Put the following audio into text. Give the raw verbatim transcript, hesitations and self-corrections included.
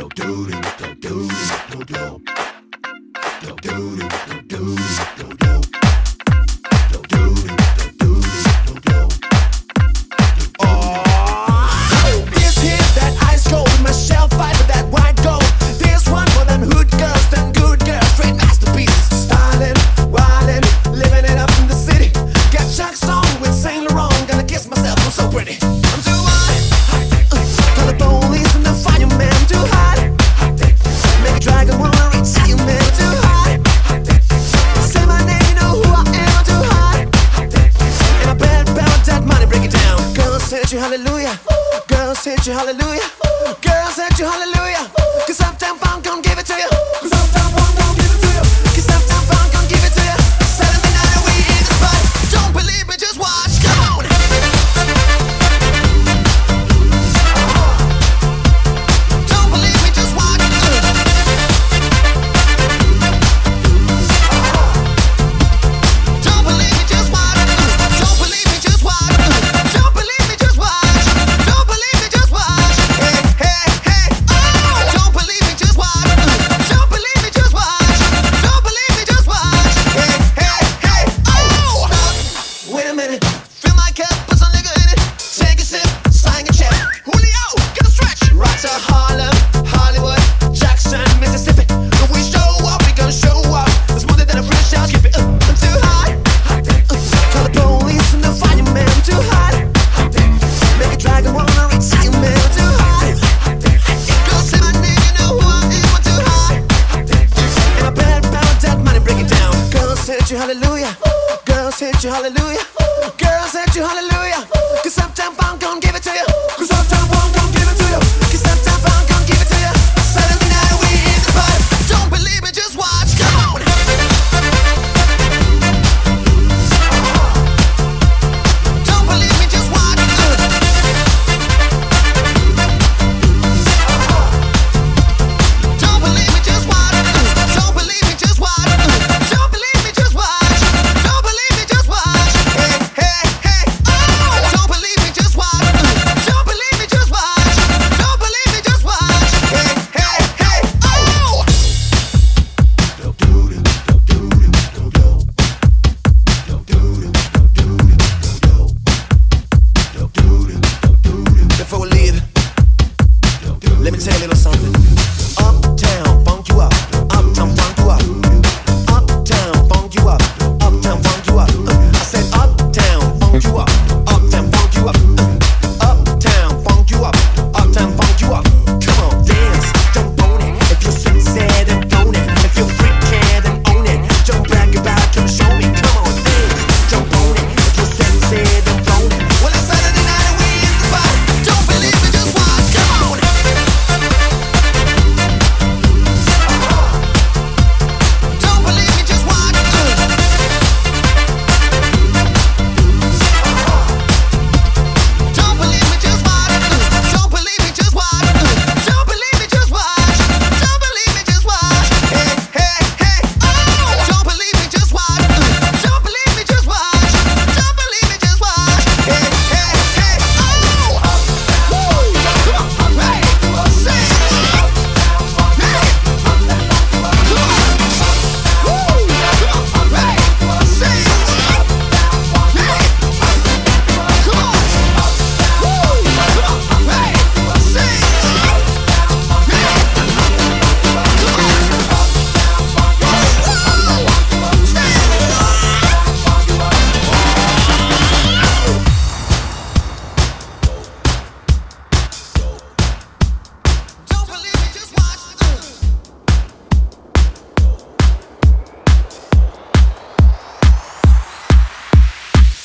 Hallelujah, girls hit you, hallelujah, girls hit you, hallelujah. Cause Uptown Funk gon' give it to you. Cause Uptown Funk gon' give it to you. Cause Uptown Funk gon' give it to you. Saturday night and we in the spot. Don't believe me, just watch. Come on. Don't believe me, just watch. Don't believe me, just watch. Don't believe me, just watch. Don't believe me, just watch. Don't believe me, just watch. Hey, hey, hey, oh! Don't believe me, just watch. Don't believe me, just watch. Don't believe me, just watch. Hey, hey, hey, oh! Stop. Wait a minute. Fill my cup, put some nigga in it. Take a sip, sign a check. Julio, get a stretch. Right to Harlem, Hollywood, Jackson, Mississippi. When we show up, we gon' show up. It's smoother than a fresh out. Skip it. Uh, I'm too hot. Uh, call the police and the fireman. I'm too hot. Make a dragon wanna retire, man. I'm too hot. Girl, say my name, you know who I am. I'm too hot. And my bad about that money, break it down. Girls hit you, hallelujah. Girls hit you, hallelujah. Girls hit you, hallelujah. Cause Uptown Funk gon' give it to you. Cause Uptown Funk gon' give it to you. Cause Uptown Funk gon' give it to you. Saturday night we in the spot. Don't believe me, just watch. Come on. Don't believe me, just watch. Don't believe me, just watch. Don't believe me, just watch. Don't believe me, just watch. Don't believe me, just watch. Hey, hey, hey, oh! Don't believe me, just watch. Don't believe me, just watch. Don't believe me, just watch. Hey, hey, hey, oh! Before we leave, let me tell you a little something.